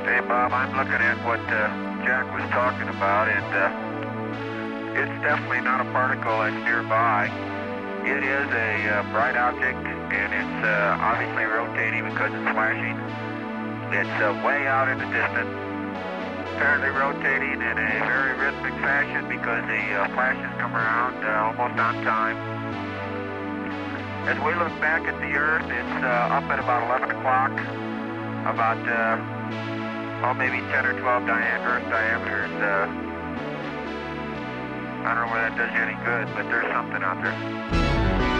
Hey, Bob, I'm looking at what Jack was talking about, and it's definitely not a particle that's nearby. It is a bright object, and it's obviously rotating because it's flashing. It's way out in the distance, apparently rotating in a very rhythmic fashion because the flashes come around almost on time. As we look back at the Earth, it's up at about 11 o'clock, about maybe 10 or 12 Earth diameters. I don't know whether that does you any good, but there's something out there.